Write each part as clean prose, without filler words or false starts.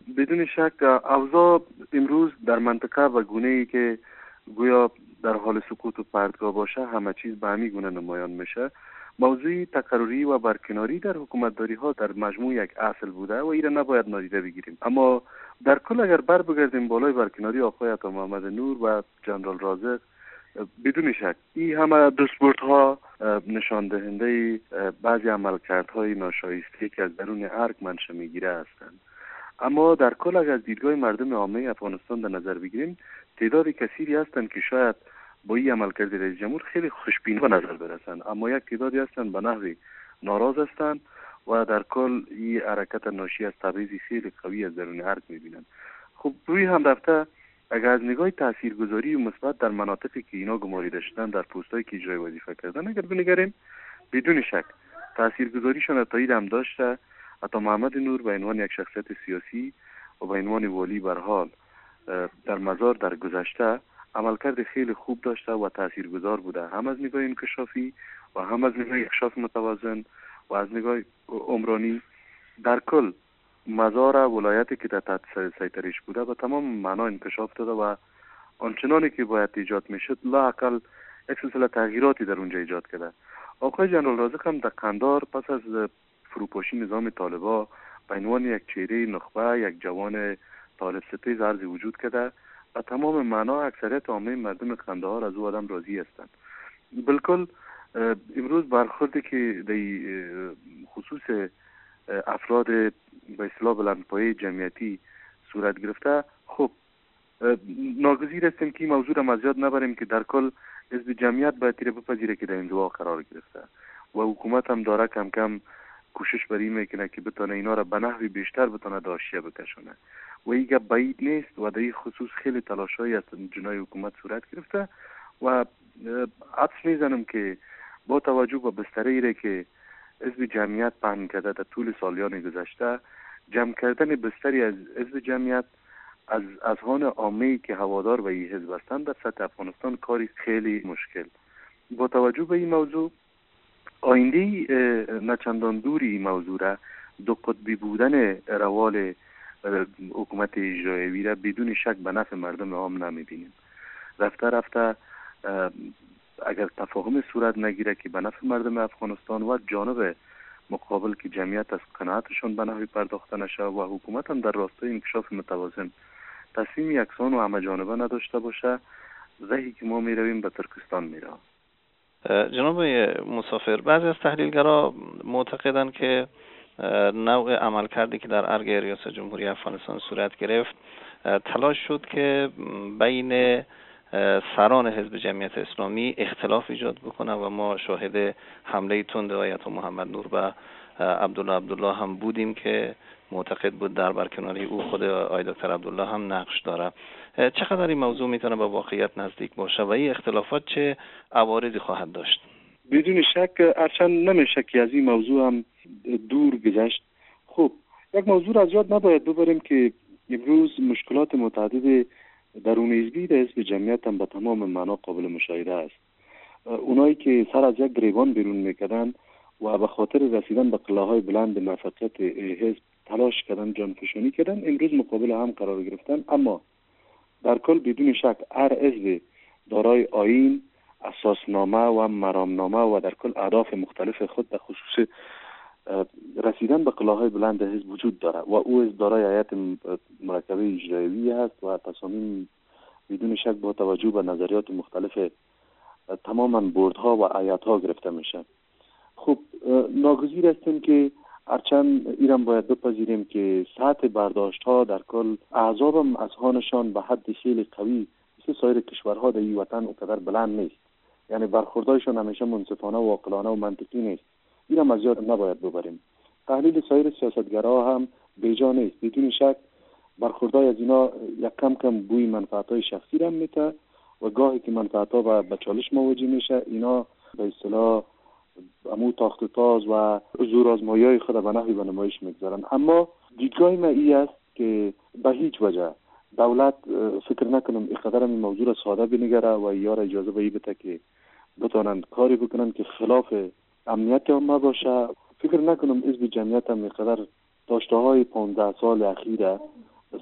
بدون شک اوضاع امروز در منطقه و گونه‌ای که گویا در حال سقوط و پرتگاه باشه، همه چیز به همین گونه نمایان میشه. موضوع تکراری و برکناری در حکومتداری ها در مجموع یک اصل بوده و این را نباید نادیده بگیریم. اما در کل اگر بر بگردیم بالای برکناری آقای عطا محمد نور و جنرال رازق، بدون شک این همه دستبردها نشان دهنده بعضی عملکردهای ناشایسته که از درون ارگ منشأ میگیره هستند. اما در کل اگر از دیدگاه مردم عامه افغانستان در نظر بگیریم، تعداد کثیری هستند که شاید با این عملکرد رئیس جمهور خیلی خوشبین به نظر برسند، اما یک تعدادی هستند به نحوی ناراض هستند و در کل این حرکت ناشی از تبعیض خیلی قوی از درون ارگ میبینند. خب روی هم رفته اگر از نگاه تاثیرگذاری و مثبت در مناطقی که اینا گماریده شدن در پست‌هایی که اجرای وظیفه کردن اگر بنگریم، بدون شک تاثیرگذاریشان تایید هم داشته. عطا محمد نور به عنوان یک شخصیت سیاسی و به عنوان والی برحال در مزار در گذشته عملکرد خیلی خوب داشته و تاثیرگذار بوده، هم از نگاه انکشافی و هم از نگاه اکشاف متوازن و از نگاه عمرانی. در کل مزار ولایتی که در تحت سیطره‌اش بوده به تمام معنا انکشاف داده و آنچنانی که باید ایجاد میشد لااقل یک سلسله تغییراتی در اونجا ایجاد کرده. آقای جنرال رازق هم در قندار پس از فروپاشی نظام طالبا به عنوان یک چهره نخبه، یک جوان طالب ستیز عرض وجود کرده و تمام معنا اکثریت عامه مردم قندهار از او آدم راضی هستند. بالکل امروز برخوردی که در خصوص افراد به اصطلاح بلندپایه جمعیتی صورت گرفته، خب ناگزیر هستیم که این موضوع را از یاد نبریم که در کل حزب جمعیت باید تیره بپذیره که در انزوا قرار گرفته و حکومت هم داره کم کم کوشش بر این میکنه که بتونه اینا را به نحوی بیشتر بتونه داشیه بکشونه و این گپ بعید نیست و در این خصوص خیلی تلاش‌هایی از جنای حکومت صورت گرفته و حدس میزنم که با توجه به بستری که حزب جمعیت پهن کرده در طول سالیان گذشته، جمع کردن بستری از حزب جمعیت از اذهان عامه‌ای که هوادار و این حزب هستند در سطح افغانستان کاری خیلی مشکل. با توجه به این موضوع آینده نچندان دوری این موضوع را دو قطبی بودن روال حکومت اجرایی را بدون شک به نفع مردم عام نمیبینیم. رفته رفته اگر تفاهم صورت نگیره که به نفع مردم افغانستان و جانب مقابل که جمعیت از قناعتشون به نحوی پرداخته نشه و حکومت هم در راستای انکشاف متوازن تصمیم یکسان و همه جانبه نداشته باشه، زهی که ما میرویم به ترکستان میریم. جناب مسافر، بعضی از تحلیلگرا معتقدند که نوع عملکردی که در ارگ ریاست جمهوری افغانستان صورت گرفت تلاش شد که بین سران حزب جمعیت اسلامی اختلاف ایجاد بکنه و ما شاهد حمله تند آیت محمد نور به عبدالله هم بودیم که معتقد بود در برکناری او خود آقای دکتر عبدالله هم نقش داره. چقدر این موضوع میتونه به واقعیت نزدیک باشه و این اختلافات چه عوارضی خواهد داشت؟ بدون شک هرچند نمیشه که از این موضوع هم دور گذشت. خب یک موضوع را از یاد نباید ببریم که امروز مشکلات متعدد درون حزبی در حزب جمعیت هم به تمام معنا قابل مشاهده است. اونایی که سر از یک گریبان بیرون میکردن و به خاطر رسیدن به قله‌های بلند موفقیت حزب تلاش کردن، جانفشانی کردن، امروز مقابل هم قرار گرفتن. اما در کل بدون شک هر حزب دارای آیین، اساسنامه و مرامنامه و در کل اهداف مختلف خود در خصوص رسیدن به قله‌های بلند حزب وجود داره و او حزب دارای هیئت مرکبه اجرایی هست و تصامیم بدون شک با توجه به نظریات مختلف تماما بردها و هیئت‌ها گرفته میشه. خب ناگزیر هستیم که هرچند ایران باید بپذیریم که سطح برداشت‌ها در کل احزاب هم از هانشان به حد خیلی قوی مثل سایر کشورها در این وطن اونقدر بلند نیست، یعنی برخوردایشان همیشه منصفانه و عاقلانه و منطقی نیست. ایران از یاد نباید ببریم. تحلیل سایر سیاستگراها هم بیجا نیست. بدون شک برخوردای از اینا یک کم کم بوی منفعت‌های شخصی را میته و گاهی که منفعت‌ها به چالش مواجه میشه، اینا به اصطلاح امو تاخت تاز و زور آزمایی‌های خود به نحوی به نمایش میگذارن. اما دیدگاه من این است که به هیچ وجه دولت فکر نکنم اینقدر این موضوع را ساده بنگره و یا را اجازه به این بده که بتونن کاری بکنن که خلاف امنیت عامه باشه. فکر نکنم حزب جمعیت هم اینقدر داشته‌های 15 سال اخیره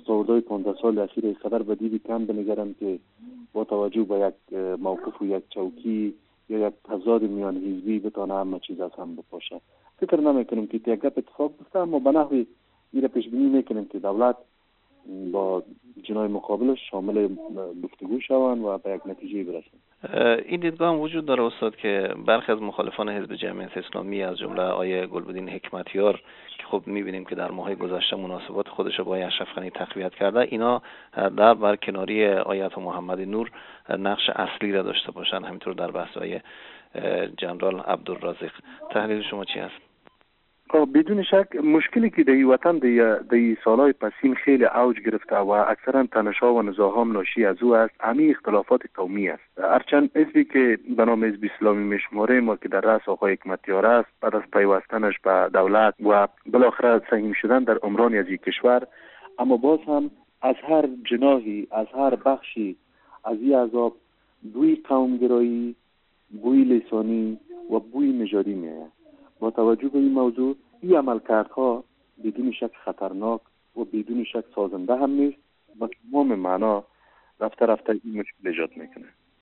دستاوردهای 15 سال اخیر اینقدر به دید کم بنگرم که با توجه به یک موقف و یک چوکی یا یک تضاد میان حزبی بتونه همه چیز از هم بپاشه. فکر نمیکنم که یک گپ اتفاق بیفته، اما به نحوی میره پیش بینی میکنیم که دولت با جناح مقابلش شامل گفتگو شوند و به یک نتیجه برسند. این دیدگاه هم وجود داره استاد که برخی از مخالفان حزب جمعیت اسلامی از جمله آقای گلبدین حکمتیار که خب میبینیم که در ماهای گذشته مناسبات خودش با اشرف غنی تقویت کرده، اینا در برکناری آیت محمد نور نقش اصلی را داشته باشند، همینطور در بحث‌های جنرال عبدالرازق. تحلیل شما چی است؟ بدون شک مشکلی که در این وطن در سالهای پسین خیلی اوج گرفته و اکثرا تنش‌ها و نزاع‌ها ناشی از او است، همین اختلافات قومی است. هرچند حزبی که به نام حزب اسلامی میشماریم و که در رأس آقای حکمتیار است، بعد از پیوستنش به دولت و بالاخره سهیم شدن در عمران از این کشور، اما باز هم از هر جناحی، از هر بخشی از این عذاب بوی قومگرایی، بوی لسانی و بوی نژادی میآید. با توجه به این موضوع، این عملکردها بدون شک خطرناک و بدون شک سازنده هم نیست و تمام معنا رفته این مشکل ایجاد میکنه.